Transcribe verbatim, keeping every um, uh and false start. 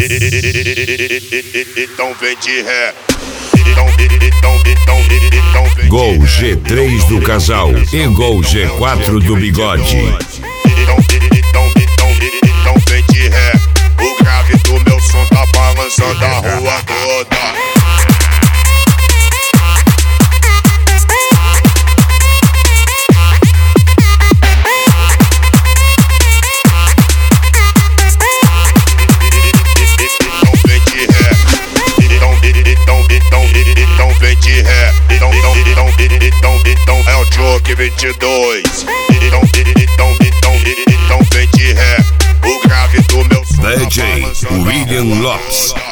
Então vem de ré. Então, então, então, então vem Gol G três do casal e Gol G quatro do bigode. Então, então, então, então vem de ré. O grave do meu som tá balançando a rua toda. Então vem de ré, então, então, então, então, então é o Joke vinte e dois. Então, então, então, então vem de ré. O grave do meu som D J William Lopes.